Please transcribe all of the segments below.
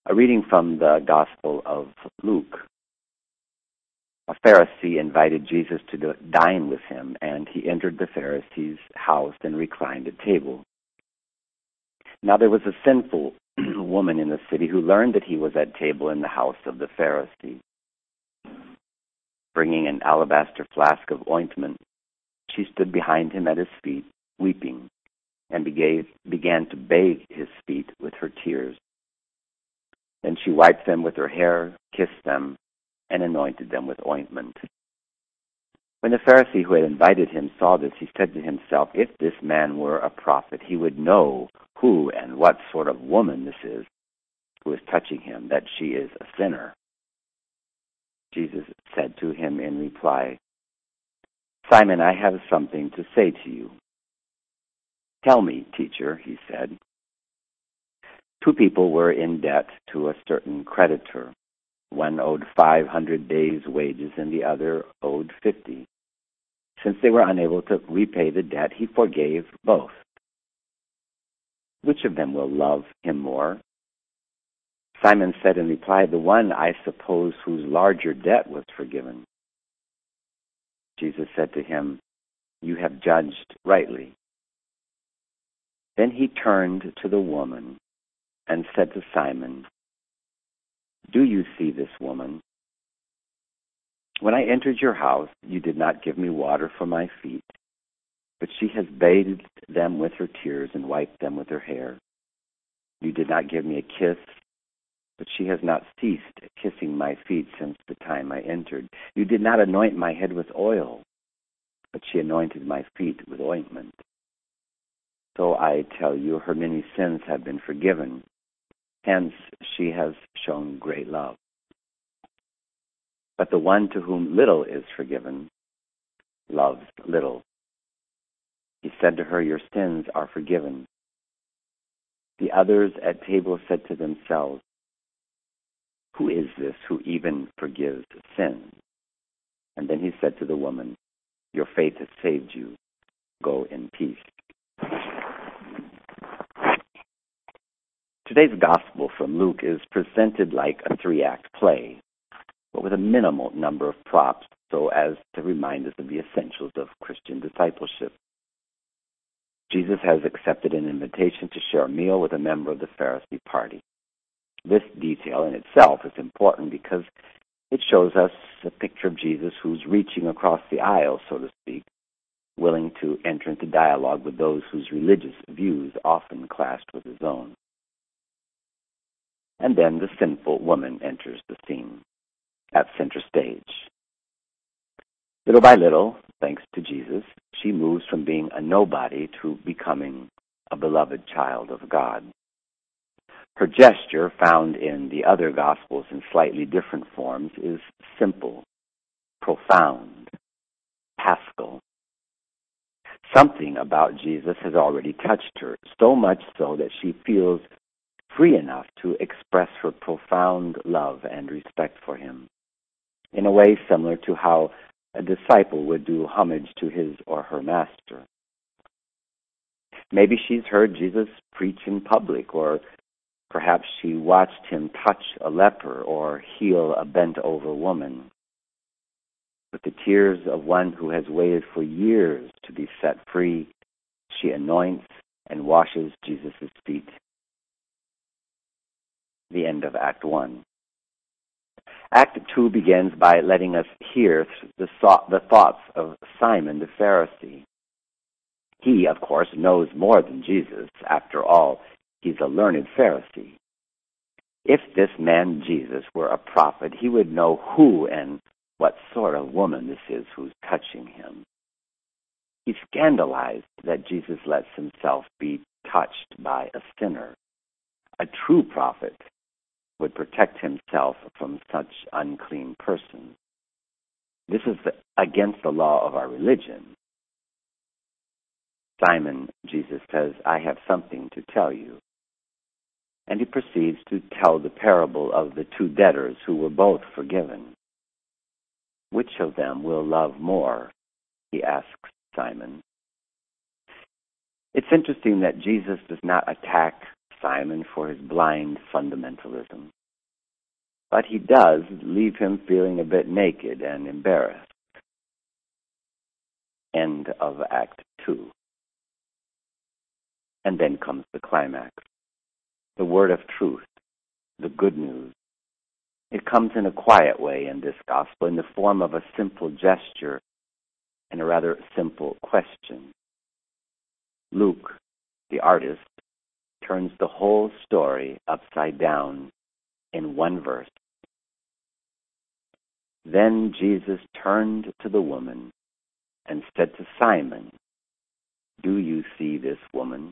A reading from the Gospel of Luke. A Pharisee invited Jesus to dine with him, and he entered the Pharisee's house and reclined at table. Now there was a sinful woman in the city who learned that he was at table in the house of the Pharisee. Bringing an alabaster flask of ointment, she stood behind him at his feet, weeping, and began to bathe his feet with her tears. Then she wiped them with her hair, kissed them, and anointed them with ointment. When the Pharisee who had invited him saw this, he said to himself, "If this man were a prophet, he would know who and what sort of woman this is who is touching him, that she is a sinner." Jesus said to him in reply, "Simon, I have something to say to you." "Tell me, teacher," he said. 2 people were in debt to a certain creditor. One owed 500 days' wages and the other owed 50. Since they were unable to repay the debt, he forgave both. Which of them will love him more? Simon said in reply, "The one, I suppose, whose larger debt was forgiven." Jesus said to him, "You have judged rightly." Then he turned to the woman and said to Simon, "Do you see this woman? When I entered your house, you did not give me water for my feet, but she has bathed them with her tears and wiped them with her hair. You did not give me a kiss, but she has not ceased kissing my feet since the time I entered. You did not anoint my head with oil, but she anointed my feet with ointment. So I tell you, her many sins have been forgiven. Hence, she has shown great love. But the one to whom little is forgiven loves little." He said to her, "Your sins are forgiven." The others at table said to themselves, "Who is this who even forgives sins?" And then he said to the woman, "Your faith has saved you. Go in peace." Today's gospel from Luke is presented like a 3-act play, but with a minimal number of props so as to remind us of the essentials of Christian discipleship. Jesus has accepted an invitation to share a meal with a member of the Pharisee party. This detail in itself is important because it shows us a picture of Jesus who's reaching across the aisle, so to speak, willing to enter into dialogue with those whose religious views often clashed with his own. And then the sinful woman enters the scene at center stage. Little by little, thanks to Jesus, she moves from being a nobody to becoming a beloved child of God. Her gesture, found in the other Gospels in slightly different forms, is simple, profound, paschal. Something about Jesus has already touched her, so much so that she feels free enough to express her profound love and respect for him, in a way similar to how a disciple would do homage to his or her master. Maybe she's heard Jesus preach in public, or perhaps she watched him touch a leper or heal a bent-over woman. With the tears of one who has waited for years to be set free, she anoints and washes Jesus' feet. The end of Act 1. Act 2 begins by letting us hear the thoughts of Simon the Pharisee. He, of course, knows more than Jesus. After all, he's a learned Pharisee. If this man Jesus were a prophet, he would know who and what sort of woman this is who's touching him. He's scandalized that Jesus lets himself be touched by a sinner. A true prophet would protect himself from such unclean person. This is against the law of our religion. "Simon," Jesus says, "I have something to tell you." And he proceeds to tell the parable of the 2 debtors who were both forgiven. "Which of them will love more?" he asks Simon. It's interesting that Jesus does not attack Simon for his blind fundamentalism. but he does leave him feeling a bit naked and embarrassed. End of Act 2. And then comes the climax. The word of truth, the good news. It comes in a quiet way in this gospel, in the form of a simple gesture and a rather simple question. Luke, the artist, turns the whole story upside down in one verse. Then Jesus turned to the woman and said to Simon, "Do you see this woman?"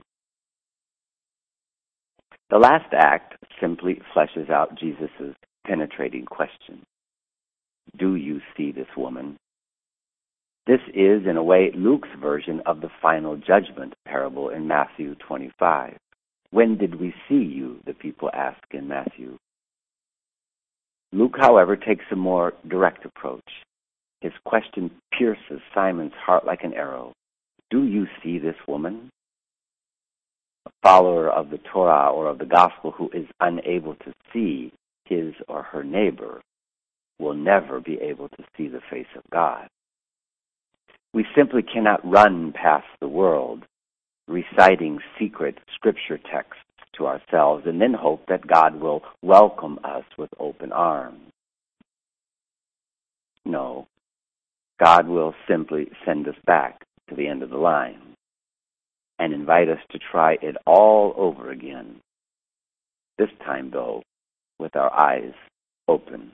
The last act simply fleshes out Jesus' penetrating question. Do you see this woman? This is, in a way, Luke's version of the final judgment parable in Matthew 25. When did we see you? The people ask in Matthew. Luke, however, takes a more direct approach. His question pierces Simon's heart like an arrow. Do you see this woman? A follower of the Torah or of the gospel who is unable to see his or her neighbor will never be able to see the face of God. We simply cannot run past the world, reciting secret scripture texts to ourselves and then hope that God will welcome us with open arms. No, God will simply send us back to the end of the line and invite us to try it all over again. This time, though, with our eyes open.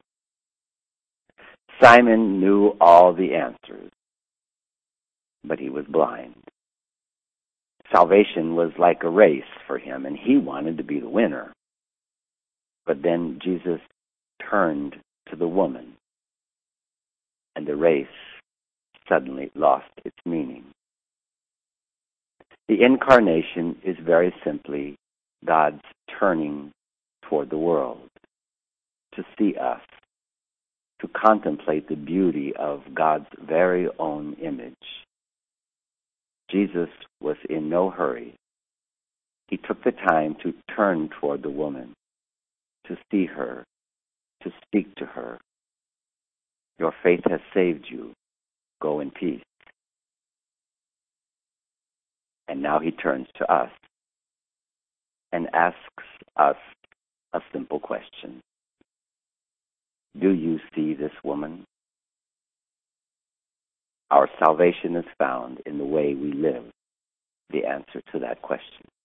Simon knew all the answers, but he was blind. Salvation was like a race for him, and he wanted to be the winner. But then Jesus turned to the woman, and the race suddenly lost its meaning. The incarnation is very simply God's turning toward the world, to see us, to contemplate the beauty of God's very own image. Jesus was in no hurry. He took the time to turn toward the woman, to see her, to speak to her. Your faith has saved you. Go in peace. And now he turns to us and asks us a simple question. Do you see this woman? Our salvation is found in the way we live the answer to that question.